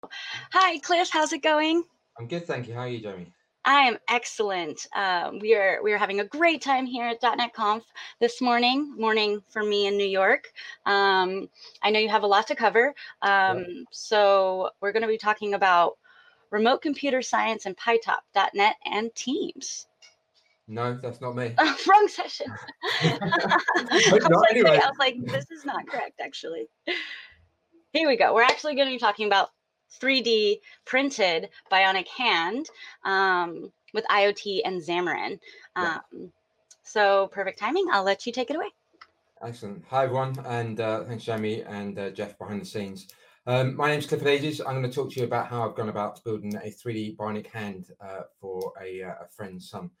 Hi, Cliff. How's it going? I'm good, thank you. How are you, Jamie? I am excellent. We are having a great time here at .NET Conf this morning for me in New York. I know you have a lot to cover, Yeah. so we're going to be talking about remote computer science and PyTop, .NET, and Teams. No, that's not me. Wrong session. Hope not. Anyway, I was like, this is not correct, actually. Here we go. We're actually going to be talking about 3D printed bionic hand with IoT and Xamarin. yeah, So perfect timing. I'll let you take it away. excellent. Hi, everyone, and thanks, Jamie and Jeff behind the scenes. My name's Clifford Ages. I'm going to talk to you about how I've gone about building a 3D bionic hand for a friend's son.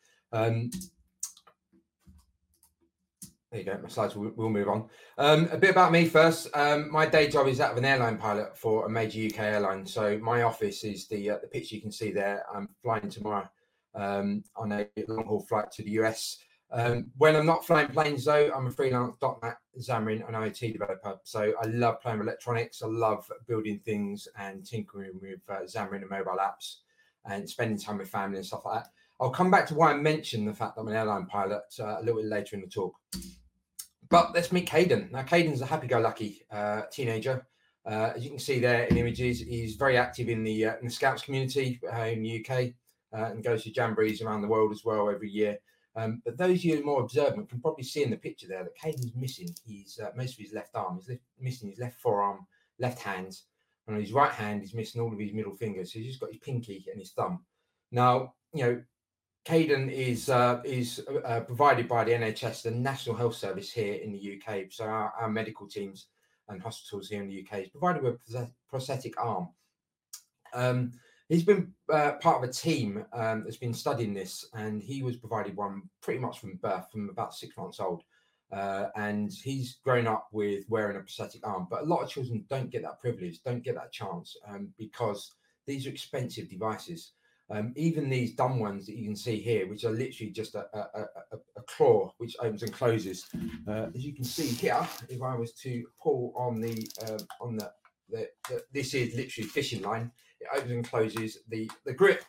There you go. My slides will move on. A bit about me first. My day job is that of an airline pilot for a major UK airline. So my office is the picture you can see there. I'm flying tomorrow on a long haul flight to the US. When I'm not flying planes, though, I'm a freelance .NET, Xamarin, and IoT developer. So I love playing with electronics. I love building things and tinkering with Xamarin and mobile apps and spending time with family and stuff like that. I'll come back to why I mentioned the fact that I'm an airline pilot a little bit later in the talk. But let's meet Caden. Now, Caden's a happy-go-lucky teenager. As you can see there in images, he's very active in the Scouts community in the UK and goes to jamborees around the world as well every year. But those of you more observant can probably see in the picture there that Caden's missing most of his left arm. He's missing his left forearm, left hand, and on his right hand, he's missing all of his middle fingers. So he's just got his pinky and his thumb. Now, Caden is provided by the NHS, the National Health Service here in the UK. So our medical teams and hospitals here in the UK is provided with a prosthetic arm. He's been part of a team that's been studying this, and he was provided one pretty much from birth, from about 6 months old. And he's grown up with wearing a prosthetic arm. But a lot of children don't get that privilege, don't get that chance, because these are expensive devices. Even these dumb ones that you can see here, which are literally just a claw which opens and closes. As you can see here, if I was to pull on this is literally fishing line. It opens and closes the grip.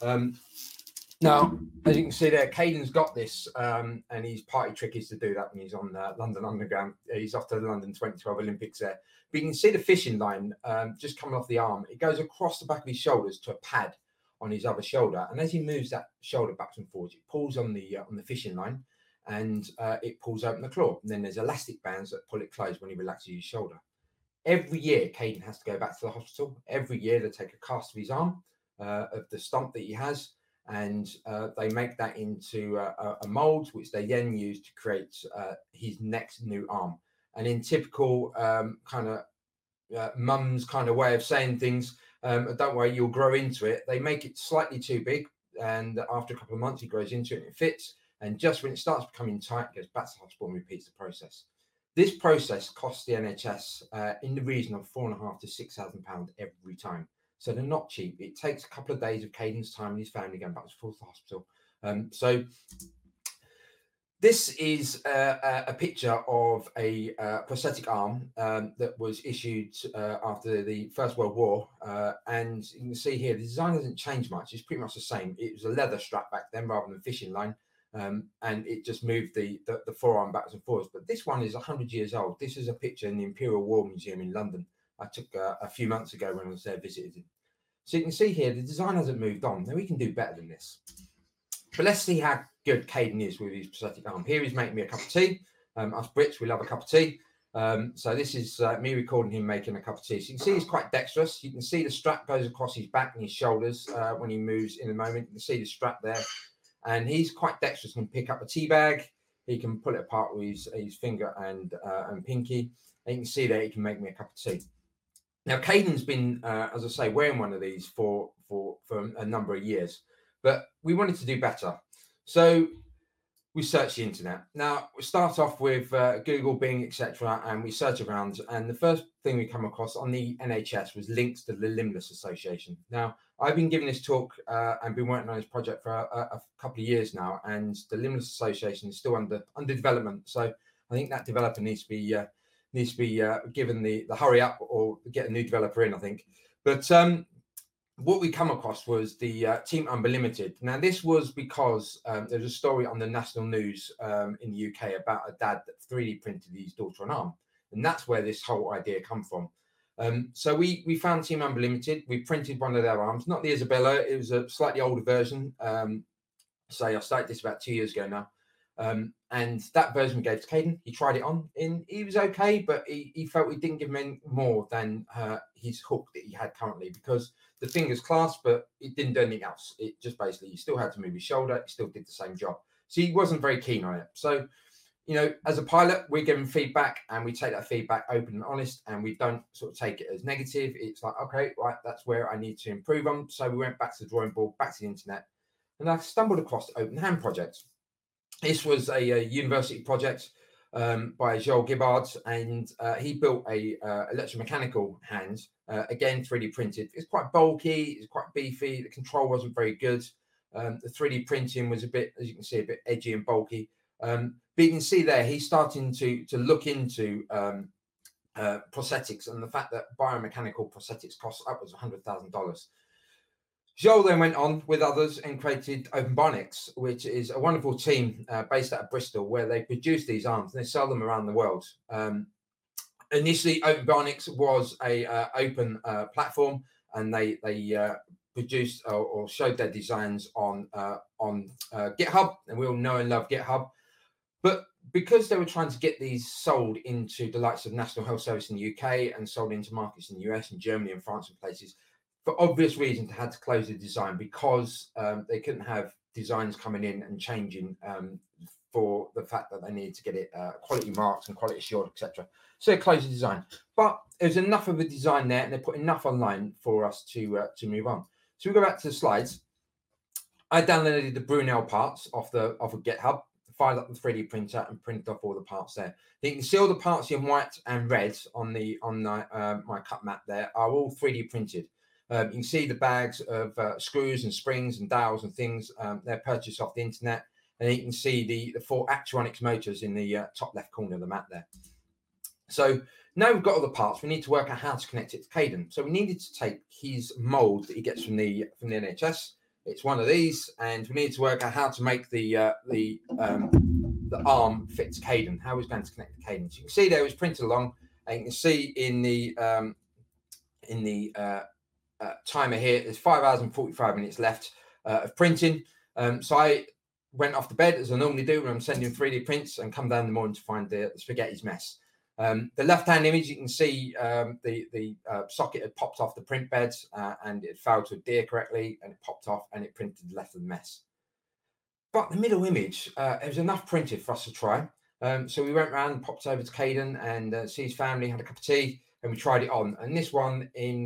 Now, as you can see there, Caden's got this, and his party trick is to do that when he's on London Underground. He's off to the London 2012 Olympics there. But you can see the fishing line just coming off the arm. It goes across the back of his shoulders to a pad on his other shoulder, and as he moves that shoulder backwards and forwards, it pulls on the fishing line, and it pulls open the claw. And then there's elastic bands that pull it closed when he relaxes his shoulder. Every year, Caden has to go back to the hospital. Every year, they take a cast of his arm, of the stump that he has, and they make that into a mold, which they then use to create his next new arm. And in typical kind of mum's kind of way of saying things, don't worry, you'll grow into it. They make it slightly too big, and after a couple of months, he grows into it and it fits. And just when it starts becoming tight, it goes back to the hospital and repeats the process. This process costs the NHS in the region of £4,500 to £6,000 every time. So they're not cheap. It takes a couple of days of Caden's time and his family going back and forth to the hospital. So this is a picture of a prosthetic arm that was issued after the First World War. And you can see here, the design hasn't changed much. It's pretty much the same. It was a leather strap back then rather than a fishing line. And it just moved the forearm backwards and forwards. But this one is 100 years old. This is a picture in the Imperial War Museum in London. I took a few months ago when I was there visiting. So you can see here, the design hasn't moved on. Now we can do better than this. But let's see how good Caden is with his prosthetic arm. Here he's making me a cup of tea. Us Brits, we love a cup of tea. So this is me recording him making a cup of tea. So you can see he's quite dexterous. You can see the strap goes across his back and his shoulders when he moves in a moment. You can see the strap there. And he's quite dexterous. He can pick up a tea bag. He can pull it apart with his finger and pinky. And you can see there he can make me a cup of tea. Now, Caden's been, as I say, wearing one of these for a number of years. But we wanted to do better. So we searched the internet. Now, we start off with Google, Bing, etc. And we search around. And the first thing we come across on the NHS was links to the Limbless Association. Now, I've been giving this talk and been working on this project for a couple of years now. And the Limbless Association is still under development. So I think that developer needs to be given the hurry up or get a new developer in, I think. But what we come across was the Team Unlimited. Now, this was because there's a story on the national news in the UK about a dad that 3D printed his daughter an arm. And that's where this whole idea come from. So we found Team Unlimited. We printed one of their arms, not the Isabella. It was a slightly older version. So I started this about 2 years ago now. And that version we gave to Caden. He tried it on and he was okay, but he felt we didn't give him any more than his hook that he had currently, because the fingers clasped, but it didn't do anything else. It just basically, he still had to move his shoulder. He still did the same job. So he wasn't very keen on it. So, you know, as a pilot, we're giving feedback and we take that feedback open and honest, and we don't sort of take it as negative. It's like, okay, right, that's where I need to improve on. So we went back to the drawing board, back to the internet, and I stumbled across the Open Hand project. This was a university project by Joel Gibbard, and he built a electromechanical hand, again 3D printed. It's quite bulky, it's quite beefy. The control wasn't very good. The 3D printing was a bit, as you can see, a bit edgy and bulky. But you can see there, he's starting to look into prosthetics, and the fact that biomechanical prosthetics cost upwards of $100,000. Joel then went on with others and created Open Bionics, which is a wonderful team based out of Bristol, where they produce these arms and they sell them around the world. Initially, Open Bionics was a open platform, and they produced or showed their designs on GitHub, and we all know and love GitHub. But because they were trying to get these sold into the likes of National Health Service in the UK and sold into markets in the US and Germany and France and places, for obvious reasons, they had to close the design because they couldn't have designs coming in and changing for the fact that they needed to get it quality marked and quality assured, etc. So they closed the design. But there's enough of a design there, and they put enough online for us to move on. So we go back to the slides. I downloaded the Brunel parts off of GitHub, fired up the 3D printer, and printed off all the parts there. You can see all the parts in white and red on my cut map there are all 3D printed. You can see the bags of screws and springs and dowels and things. They're purchased off the internet. And you can see the 4 Actronics motors in the top left corner of the map there. So now we've got all the parts, we need to work out how to connect it to Caden. So we needed to take his mold that he gets from the NHS. It's one of these, and we need to work out how to make the arm fit to Caden, how he's going to connect to Caden. So you can see there it was printed along, and you can see in the timer here, there's 5 hours and 45 minutes left of printing. So I went off to bed, as I normally do when I'm sending 3D prints, and come down in the morning to find the spaghetti's mess. The left-hand image, you can see the socket had popped off the print bed, and it failed to adhere correctly, and it popped off and it printed the left of the mess. But the middle image, there was enough printed for us to try. So we went around and popped over to Caden and see his family, had a cup of tea, and we tried it on. And this one in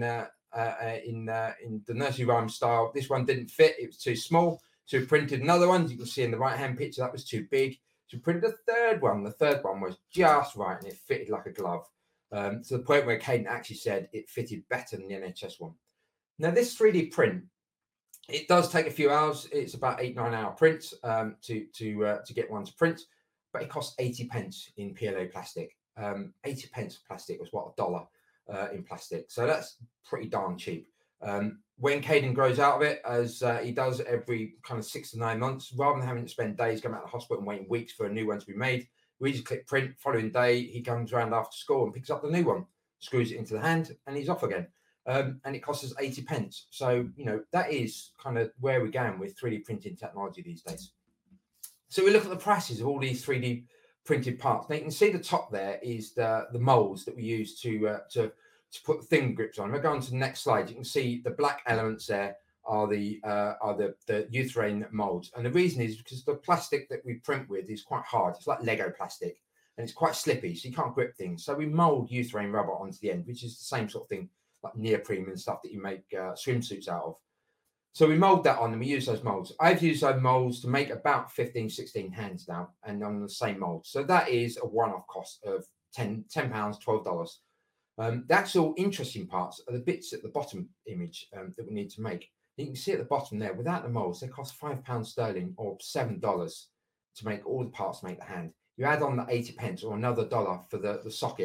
the nursery rhyme style, this one didn't fit, it was too small. So we printed another one. You can see in the right-hand picture, that was too big. So we printed a third one. The third one was just right, and it fitted like a glove. To the point where Caden actually said it fitted better than the NHS one. Now, this 3D print, it does take a few hours. It's about 8-9 hour prints to get one to print, but it costs 80 pence in PLA plastic. 80 pence of plastic was what, $1 in plastic. So that's pretty darn cheap. When Caden grows out of it, as he does every kind of 6 to 9 months, rather than having to spend days going out of the hospital and waiting weeks for a new one to be made, we just click print. Following day, he comes around after school and picks up the new one, screws it into the hand, and he's off again. And it costs us 80 pence. So, you know, that is kind of where we're going with 3D printing technology these days. So we look at the prices of all these 3D printed parts. Now you can see the top there is the molds that we use to put thing grips on. We'll go on to the next slide. You can see the black elements there are the urethane molds, and the reason is because the plastic that we print with is quite hard. It's like Lego plastic, and it's quite slippy, so you can't grip things. So we mold urethane rubber onto the end, which is the same sort of thing like neoprene and stuff that you make swimsuits out of. So we mold that on, and we use those molds. I've used those molds to make about 15, 16 hands now, and on the same mold. So that is a one-off cost of £10, $12. The actual interesting parts are the bits at the bottom image that we need to make. You can see at the bottom there, without the molds, they cost £5 sterling or $7 to make all the parts to make the hand. You add on the 80 pence or another $1 for the socket,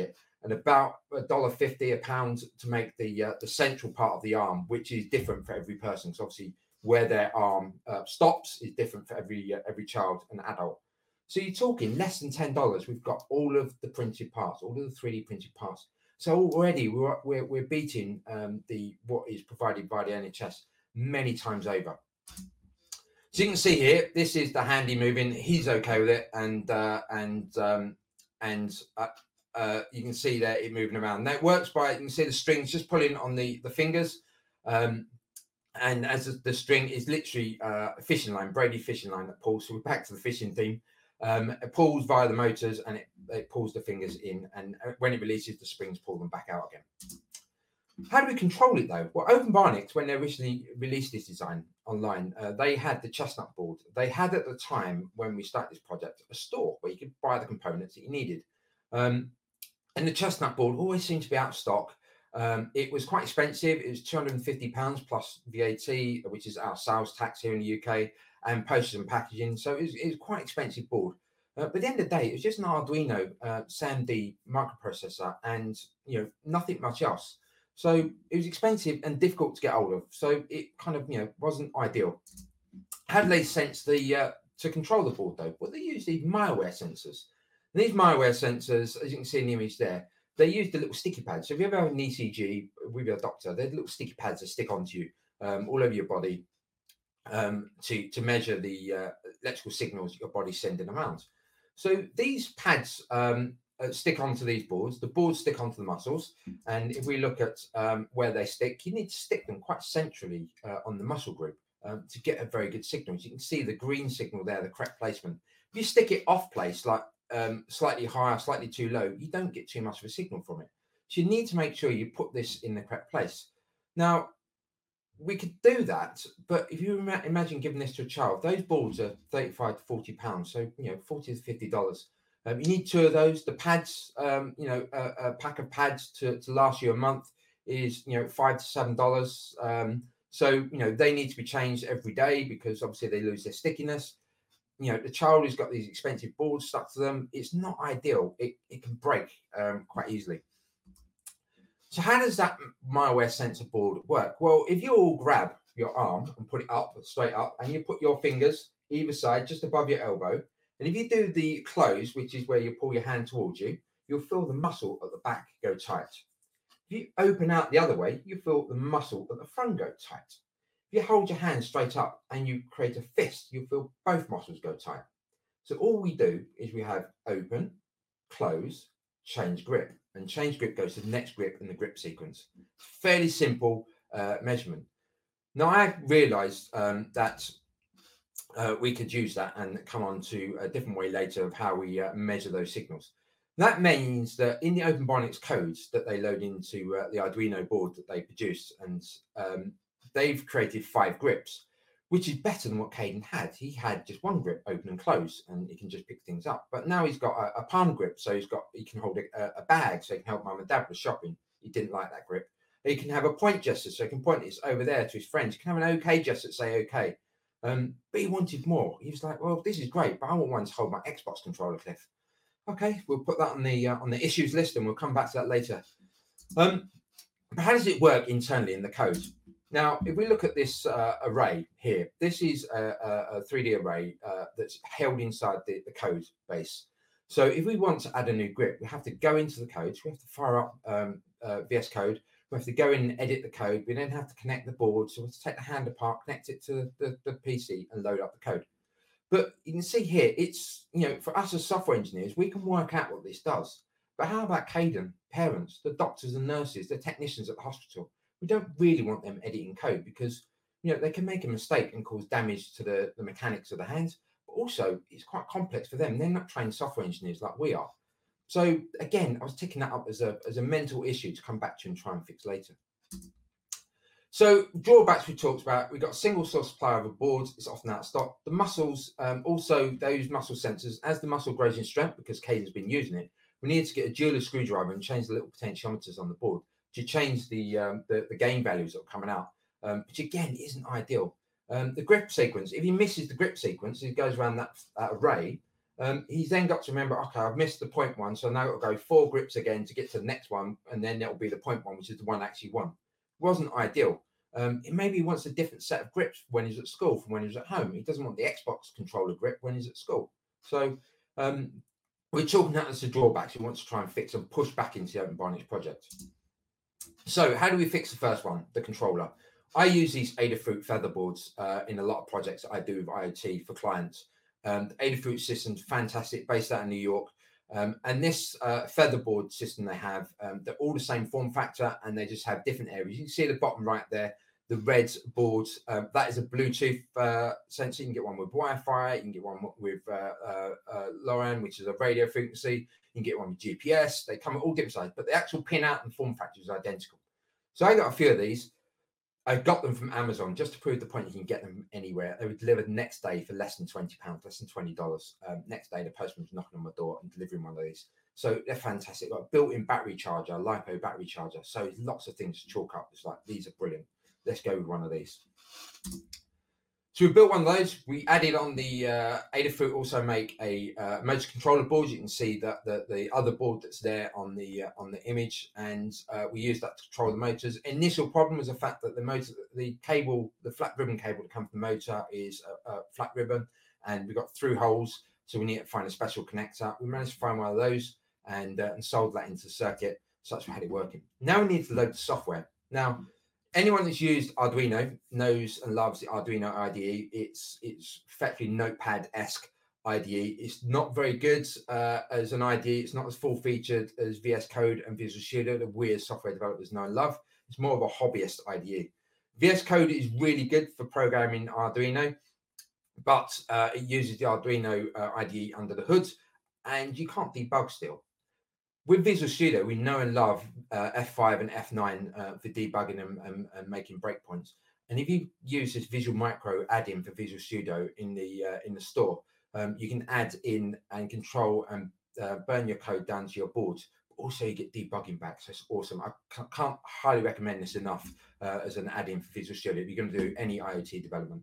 and about $1.50 a pound to make the central part of the arm, which is different for every person. So obviously, where their arm stops is different for every child and adult. So you're talking less than $10. We've got all of the printed parts, all of the 3D printed parts. So already we're beating what is provided by the NHS many times over. So you can see here, this is the handy moving. He's okay with it, and you can see there it moving around. Now it works by, you can see the strings just pulling on the fingers, and as the string is literally a fishing line, Brady fishing line that pulls. So we're back to the fishing theme. It pulls via the motors, and it pulls the fingers in, and when it releases, the springs pull them back out again. How do we control it though? Well, Open Bionics, when they originally released this design online, they had the chestnut board. They had at the time, when we started this project, a store where you could buy the components that you needed. And the chestnut board always seemed to be out of stock. It was quite expensive. It was £250 plus VAT, which is our sales tax here in the UK, and postage and packaging. So it was quite expensive board. But at the end of the day, it was just an Arduino SAMD microprocessor, and nothing much else. So it was expensive and difficult to get hold of. So it kind of wasn't ideal. How do they sense to control the board though? Well, they use these Mireware sensors. And these Mireware sensors, as you can see in the image there, they use the little sticky pads. So if you ever have an ECG with your doctor, they're little sticky pads that stick onto you all over your body to measure the electrical signals your body's sending around. So these pads stick onto these boards. The boards stick onto the muscles. And if we look at where they stick, you need to stick them quite centrally on the muscle group to get a very good signal. As you can see the green signal there, the correct placement. If you stick it off place, like slightly higher, slightly too low, you don't get too much of a signal from it. So you need to make sure you put this in the correct place. Now, we could do that, but if you imagine giving this to a child, those boards are 35 to 40 pounds, so $40 to $50. You need two of those. The pads, a pack of pads to last you a month is $5 to $7. So they need to be changed every day because obviously they lose their stickiness. The child has got these expensive boards stuck to them. It's not ideal. It can break quite easily. So how does that Mireware sensor board work? Well, if you all grab your arm and put it up, straight up, and you put your fingers either side, just above your elbow, and if you do the close, which is where you pull your hand towards you, you'll feel the muscle at the back go tight. If you open out the other way, you feel the muscle at the front go tight. If you hold your hand straight up and you create a fist, you'll feel both muscles go tight. So all we do is we have open, close, change grip. And change grip goes to the next grip in the grip sequence. Fairly simple measurement. Now, I realized that we could use that and come on to a different way later of how we measure those signals. That means that in the Open Bionics codes that they load into the Arduino board that they produce, and they've created 5 grips, which is better than what Caden had. He had just one grip, open and close, and he can just pick things up. But now he's got a palm grip, so he can hold a bag, so he can help mum and dad with shopping. He didn't like that grip. He can have a point gesture, so he can point this over there to his friends. He can have an OK gesture, say OK. But he wanted more. He was like, well, this is great, but I want one to hold my Xbox controller, Cliff. Okay, we'll put that on the issues list, and we'll come back to that later. But how does it work internally in the code? Now, if we look at this array here, this is a 3D array that's held inside the code base. So if we want to add a new grip, we have to go into the code. So we have to fire up VS Code. We have to go in and edit the code. We then have to connect the board. So we have to take the hand apart, connect it to the PC and load up the code. But you can see here, it's, for us as software engineers, we can work out what this does. But how about Caden, parents, the doctors and nurses, the technicians at the hospital? We don't really want them editing code because, they can make a mistake and cause damage to the mechanics of the hands. But also, it's quite complex for them. They're not trained software engineers like we are. So again, I was taking that up as a mental issue to come back to and try and fix later. So drawbacks we talked about, we've got a single source supplier of a board, it's often out of stock. The muscles, also those muscle sensors, as the muscle grows in strength, because Caden's been using it, we need to get a jeweler screwdriver and change the little potentiometers on the board to change the gain values that are coming out, which again isn't ideal. The grip sequence, if he misses the grip sequence, he goes around that array, He's then got to remember, okay, I've missed the point one, so now I've got to go 4 grips again to get to the next one, and then it'll be the point one, which is the one I actually won. Wasn't ideal. Maybe he wants a different set of grips when he's at school from when he's at home. He doesn't want the Xbox controller grip when he's at school. So we're talking that as the drawbacks. He wants to try and fix and push back into the OpenBionics project. So how do we fix the first one, the controller? I use these Adafruit featherboards in a lot of projects that I do with IoT for clients. The Adafruit system's fantastic, based out of New York. And this featherboard system they have, they're all the same form factor, and they just have different areas. You can see at the bottom right there, the red board, that is a Bluetooth sensor. You can get one with Wi-Fi, you can get one with LoRaWAN, which is a radio frequency. You can get one with GPS. They come at all different sizes, but the actual pin out and form factor is identical. So I got a few of these. I got them from Amazon just to prove the point you can get them anywhere. They were delivered next day for less than £20, less than $20. Next day, the postman was knocking on my door and delivering one of these. So they're fantastic. Got a built-in battery charger, LiPo battery charger. So lots of things to chalk up. It's like, these are brilliant. Let's go with one of these. So we built one of those. We added on the Adafruit also make a motor controller board. You can see that the other board that's there on the image, and we use that to control the motors. Initial problem was the fact that the motor, the cable, the flat ribbon cable that comes from the motor is a flat ribbon, and we've got through holes, so we need to find a special connector. We managed to find one of those and solder that into the circuit, such we had it working. Now we need to load the software. Now, anyone that's used Arduino knows and loves the Arduino IDE. It's effectively Notepad-esque IDE. It's not very good as an IDE. It's not as full-featured as VS Code and Visual Studio, the weird software developers know and love. It's more of a hobbyist IDE. VS Code is really good for programming Arduino, but it uses the Arduino IDE under the hood, and you can't debug still. With Visual Studio, we know and love F5 and F9 for debugging and making breakpoints. And if you use this Visual Micro add-in for Visual Studio in the store, you can add in and control and burn your code down to your boards. Also, you get debugging back, so it's awesome. I can't highly recommend this enough as an add-in for Visual Studio if you're going to do any IoT development.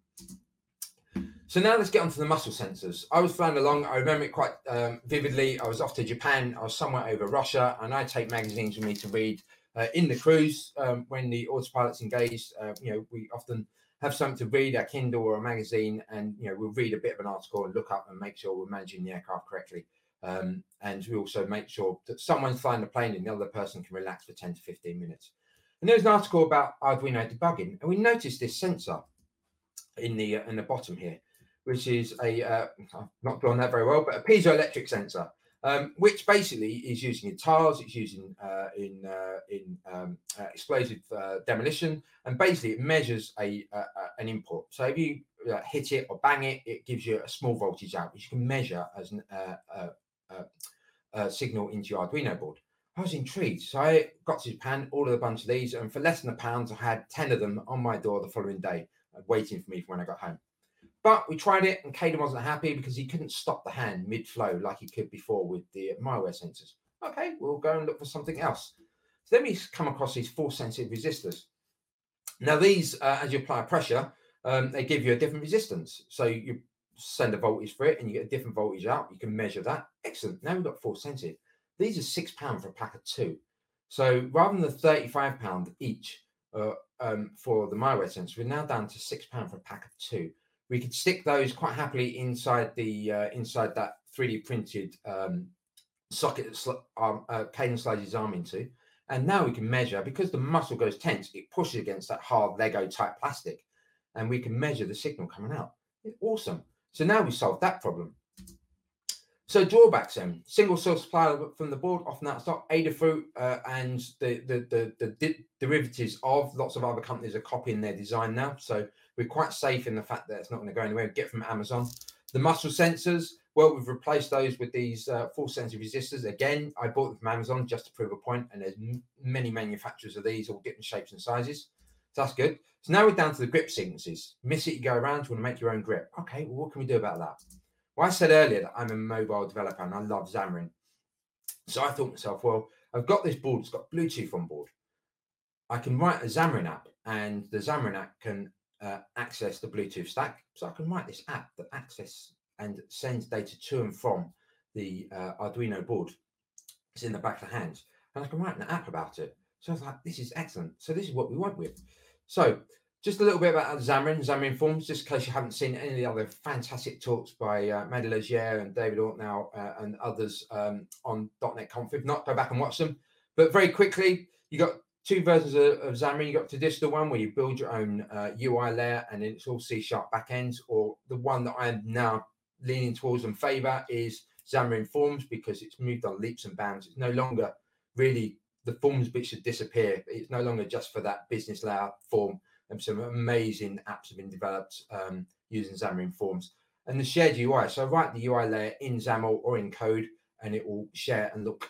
So now let's get onto the muscle sensors. I was flying along. I remember it quite vividly. I was off to Japan. I was somewhere over Russia, and I take magazines with me to read in the cruise when the autopilot's engaged. We often have something to read, a Kindle or a magazine, and we'll read a bit of an article and look up and make sure we're managing the aircraft correctly. And we also make sure that someone's flying the plane and the other person can relax for 10 to 15 minutes. And there's an article about Arduino debugging, and we noticed this sensor in the bottom here, which is I've not drawn that very well, but a piezoelectric sensor, which basically is using guitars. It's using in explosive demolition, and basically it measures an input. So if you hit it or bang it, it gives you a small voltage out, which you can measure as a signal into your Arduino board. I was intrigued, so I got to Japan, ordered a bunch of these, and for less than £1, I had 10 of them on my door the following day, waiting for me for when I got home. But we tried it, and Caden wasn't happy because he couldn't stop the hand mid-flow like he could before with the Maiware sensors. Okay, we'll go and look for something else. So then we come across these force-sensitive resistors. Now these, as you apply pressure, they give you a different resistance. So you send a voltage for it, and you get a different voltage out. You can measure that. Excellent. Now we've got force-sensitive. These are £6 for a pack of 2. So rather than the £35 each for the Maiware sensor, we're now down to £6 for a pack of 2. We could stick those quite happily inside the inside that 3D printed socket that Caden slides his arm into, and now we can measure, because the muscle goes tense, it pushes against that hard Lego type plastic, and we can measure the signal coming out. It's awesome. So now we solved that problem. So drawbacks then: single source supply from the board, often out of stock. Adafruit and the derivatives of lots of other companies are copying their design now. So we're quite safe in the fact that it's not going to go anywhere. We get from Amazon. The muscle sensors, well, we've replaced those with these force sensitive resistors. Again, I bought them from Amazon just to prove a point, and there's many manufacturers of these, all different shapes and sizes. So that's good. So now we're down to the grip sequences. Miss it, you go around, you want to make your own grip. Okay, well, what can we do about that? Well, I said earlier that I'm a mobile developer and I love Xamarin. So I thought to myself, well, I've got this board, it's got Bluetooth on board. I can write a Xamarin app, and the Xamarin app can access the Bluetooth stack. So I can write this app that access and sends data to and from the Arduino board. It's in the back of the hand, and I can write an app about it. So I was like, this is excellent. So this is what we went with. So just a little bit about Xamarin Forms, just in case you haven't seen any of the other fantastic talks by Mehdi Legier and David Ortnow and others on .NET Config. Not go back and watch them, but very quickly, you got two versions of Xamarin. You got the traditional one where you build your own UI layer, and it's all C# backends, or the one that I'm now leaning towards and favor is Xamarin Forms, because it's moved on leaps and bounds. It's no longer really the forms bit should disappear. It's no longer just for that business layout form. And some amazing apps have been developed using Xamarin Forms and the shared UI. So I write the UI layer in XAML or in code, and it will share and look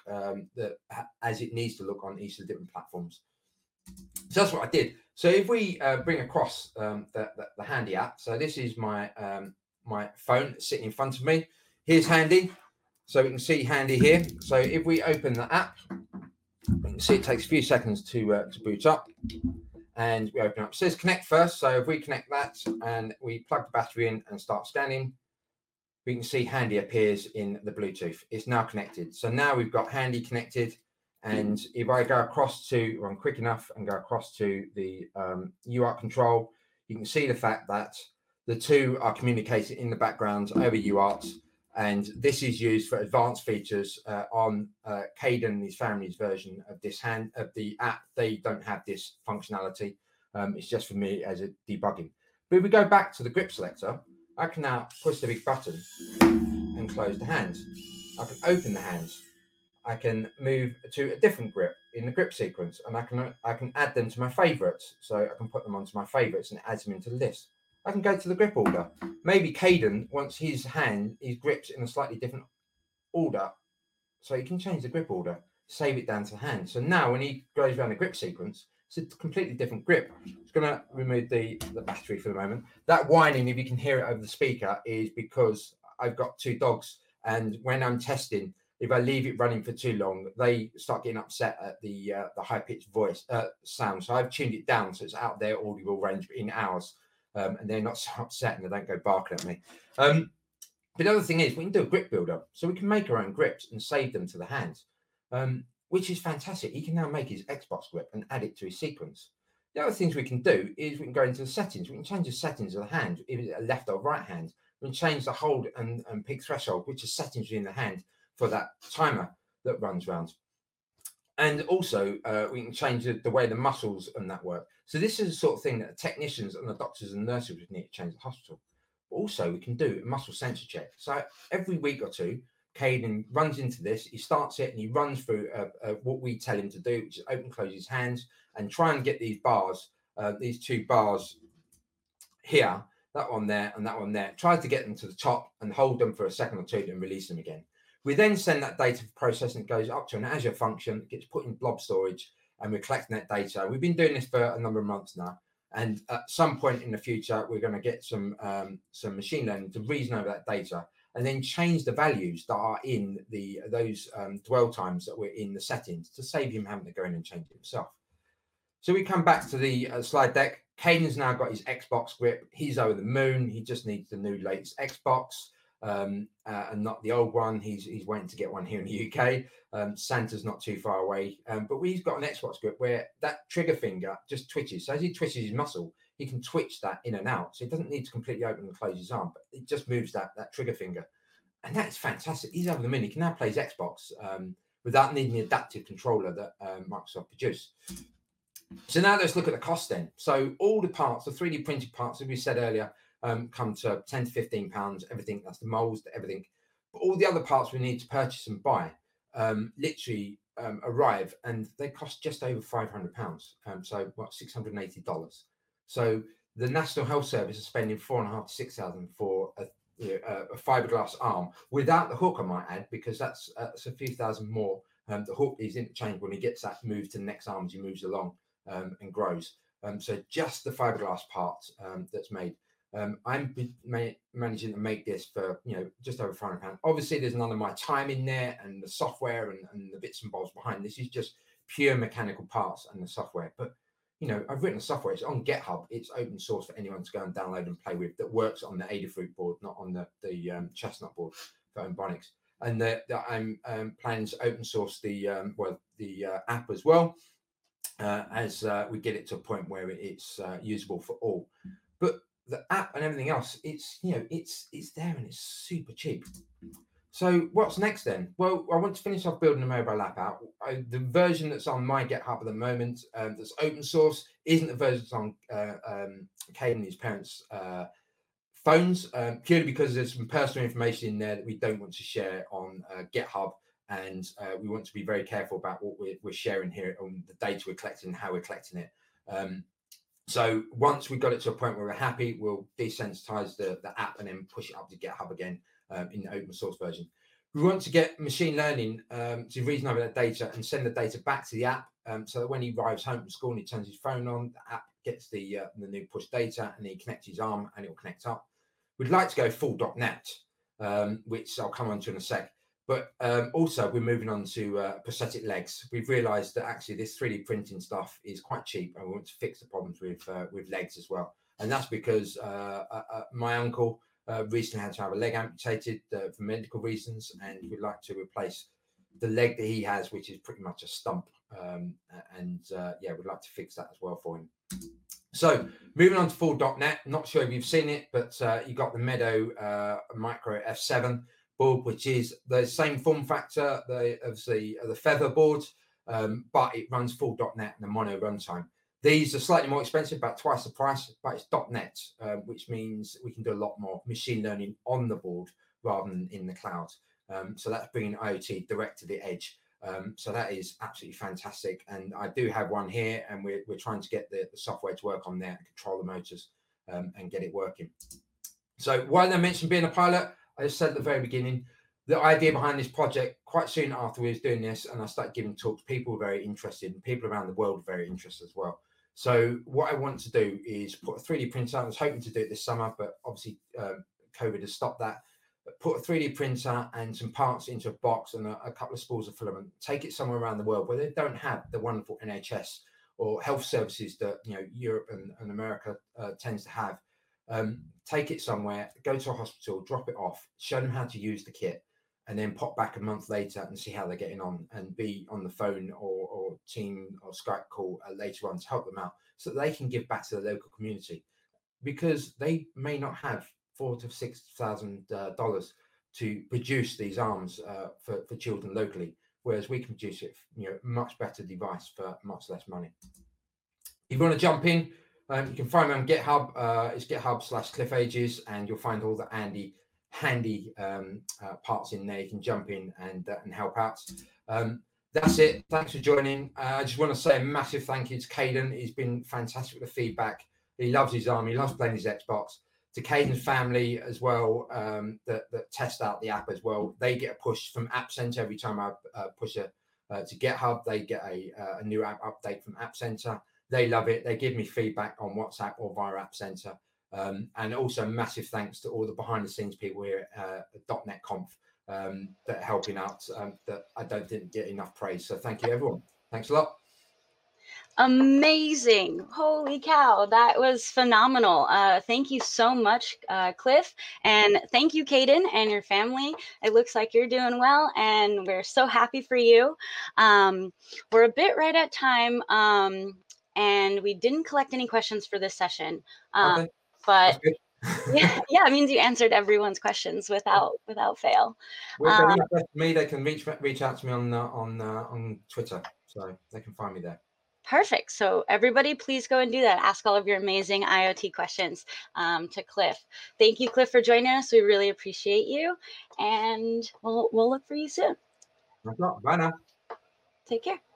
as it needs to look on each of the different platforms. So that's what I did. So if we bring across the Handy app, so this is my my phone sitting in front of me. Here's Handy. So we can see Handy here. So if we open the app, you can see it takes a few seconds to boot up. And we open up. It says connect first. So if we connect that and we plug the battery in and start scanning, we can see Handy appears in the Bluetooth. It's now connected. So now we've got Handy connected. And if I go across to, or I'm quick enough and go across to the UART control, you can see the fact that the two are communicating in the background over UART. And this is used for advanced features on Caden and his family's version of the app. They don't have this functionality. It's just for me as a debugging. But if we go back to the grip selector, I can now push the big button and close the hands. I can open the hands. I can move to a different grip in the grip sequence, and I can add them to my favorites. So I can put them onto my favorites and add them into the list. I can go to the grip order. Maybe Caden wants his grips in a slightly different order. So he can change the grip order, save it down to the hand. So now when he goes around the grip sequence, it's a completely different grip. It's going to remove the battery for the moment. That whining, if you can hear it over the speaker, is because I've got two dogs. And when I'm testing, if I leave it running for too long, they start getting upset at the high-pitched voice sound. So I've tuned it down so it's out their audible range in hours. And they're not so upset and they don't go barking at me. But the other thing is we can do a grip builder. So we can make our own grips and save them to the hands, which is fantastic. He can now make his Xbox grip and add it to his sequence. The other things we can do is we can go into the settings. We can change the settings of the hand, if it's a left or right hand. We can change the hold and peak threshold, which is settings within the hand for that timer that runs round. And also, we can change the way the muscles and that work. So this is the sort of thing that the technicians and the doctors and nurses would need to change at the hospital. But also, we can do a muscle sensor check. So every week or two, Caden runs into this. He starts it and he runs through what we tell him to do, which is open, close his hands, and try and get these bars, these two bars here, that one there, and that one there. Try to get them to the top and hold them for a second or two and release them again. We then send that data for processing. It goes up to an Azure function, it gets put in blob storage, and we're collecting that data. We've been doing this for a number of months now. And at some point in the future, we're going to get some machine learning to reason over that data and then change the values that are in those dwell times that were in the settings to save him having to go in and change it himself. So we come back to the slide deck. Caden's now got his Xbox grip. He's over the moon. He just needs the new latest Xbox. And not the old one. He's waiting to get one here in the UK. Santa's not too far away, but we've got an Xbox grip where that trigger finger just twitches. So as he twitches his muscle, he can twitch that in and out. So he doesn't need to completely open and close his arm, but it just moves that trigger finger, and that's fantastic. He's over the moon. He can now play his Xbox without needing the adaptive controller that Microsoft produced. So now let's look at the cost then. So all the parts, the 3D printed parts, as we said earlier, come to 10 to 15 pounds, everything. That's the molds, everything. But all the other parts we need to purchase and buy literally arrive, and they cost just over £500. So what, $680. So the National Health Service is spending £4,500 to £6,000 for a fiberglass arm without the hook, I might add, because that's a few thousand more. The hook is interchangeable when he gets that moved to the next arm as he moves along and grows. So just the fiberglass part that's made. I'm managing to make this for just over £500. Obviously, there's none of my time in there and the software and the bits and bobs behind. This is just pure mechanical parts and the software. But I've written a software. It's on GitHub. It's open source for anyone to go and download and play with. That works on the Adafruit board, not on the Chestnut board for Embonics. And that I'm planning to open source the app as well, as we get it to a point where it's usable for all. But the app and everything else, it's there and it's super cheap. So what's next then? Well, I want to finish off building a mobile app out. The version that's on my GitHub at the moment, that's open source, isn't the version that's on Caden and his parents' phones, purely because there's some personal information in there that we don't want to share on GitHub, and we want to be very careful about what we're sharing here on the data we're collecting and how we're collecting it. So once we've got it to a point where we're happy, we'll desensitize the app and then push it up to GitHub again in the open source version. We want to get machine learning to reason over that data and send the data back to the app, so that when he arrives home from school and he turns his phone on, the app gets the new push data, and he connects his arm and it will connect up. We'd like to go full .NET, which I'll come on to in a sec. But also we're moving on to prosthetic legs. We've realized that actually this 3D printing stuff is quite cheap, and we want to fix the problems with legs as well. And that's because my uncle recently had to have a leg amputated for medical reasons, and we'd like to replace the leg that he has, which is pretty much a stump. We'd like to fix that as well for him. So moving on to full .NET, not sure if you've seen it, but you got the Meadow Micro F7 board, which is the same form factor of the Feather board, but it runs full .NET and a mono runtime. These are slightly more expensive, about twice the price, but it's .NET, which means we can do a lot more machine learning on the board rather than in the cloud. So that's bringing IoT direct to the edge. So that is absolutely fantastic. And I do have one here, and we're trying to get the software to work on there and control the motors and get it working. So why did I mention being a pilot? I just said at the very beginning, the idea behind this project, quite soon after we was doing this and I started giving talks, people were very interested, and people around the world were very interested as well. So what I want to do is put a 3D printer. I was hoping to do it this summer, but obviously COVID has stopped that. Put a 3D printer and some parts into a box and a couple of spools of filament, take it somewhere around the world where they don't have the wonderful NHS or health services that Europe and America tends to have. Take it somewhere, go to a hospital, drop it off, show them how to use the kit, and then pop back a month later and see how they're getting on, and be on the phone or team or Skype call later on to help them out, so that they can give back to the local community, because they may not have $4,000 to $6,000 to produce these arms for children locally, whereas we can produce it, much better device for much less money. If you want to jump in, you can find me on GitHub. It's GitHub/CliffAges, and you'll find all the handy parts in there. You can jump in and help out. That's it. Thanks for joining. I just want to say a massive thank you to Caden. He's been fantastic with the feedback. He loves his arm. He loves playing his Xbox. To Caden's family as well, that test out the app as well. They get a push from App Center every time I push it to GitHub. They get a new app update from App Center. They love it. They give me feedback on WhatsApp or via App Center. And also massive thanks to all the behind the scenes people here at .NET Conf that are helping out, that I don't think get enough praise. So thank you, everyone. Thanks a lot. Amazing. Holy cow. That was phenomenal. Thank you so much, Cliff. And thank you, Caden, and your family. It looks like you're doing well, and we're so happy for you. We're a bit right at time, and we didn't collect any questions for this session. Okay. But yeah, it means you answered everyone's questions without fail. Well, they can reach out to me on Twitter, so they can find me there. Perfect. So everybody, please go and do that. Ask all of your amazing IoT questions to Cliff. Thank you, Cliff, for joining us. We really appreciate you, and we'll look for you soon. Bye now. Take care.